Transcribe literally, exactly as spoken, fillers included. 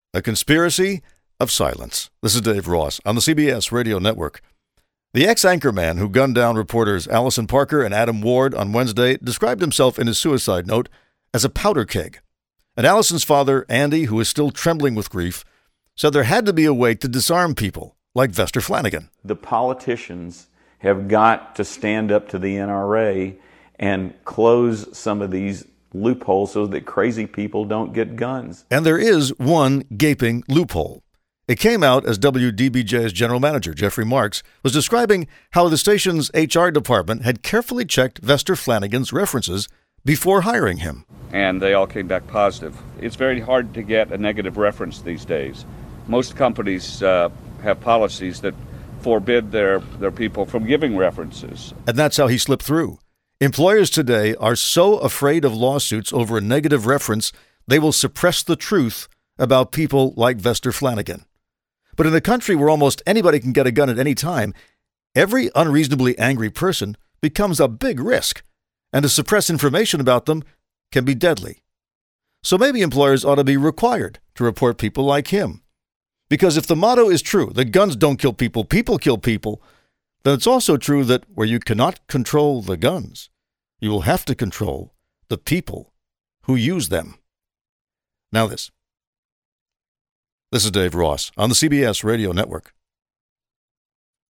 A conspiracy of silence. This is Dave Ross on the C B S Radio Network. The ex-anchorman who gunned down reporters Allison Parker and Adam Ward on Wednesday described himself in his suicide note as a powder keg. And Allison's father, Andy, who is still trembling with grief, said there had to be a way to disarm people like Vester Flanagan. The politicians have got to stand up to the N R A and close some of these loopholes so that crazy people don't get guns. And there is one gaping loophole. It came out as W D B J's general manager, Jeffrey Marks, was describing how the station's H R department had carefully checked Vester Flanagan's references before hiring him. And they all came back positive. It's very hard to get a negative reference these days. Most companies uh, have policies that forbid their, their people from giving references. And that's how he slipped through. Employers today are so afraid of lawsuits over a negative reference, they will suppress the truth about people like Vester Flanagan. But in a country where almost anybody can get a gun at any time, every unreasonably angry person becomes a big risk, and to suppress information about them can be deadly. So maybe employers ought to be required to report people like him. Because if the motto is true, that guns don't kill people, people kill people, then it's also true that where you cannot control the guns, you will have to control the people who use them. Now this. This is Dave Ross on the C B S Radio Network.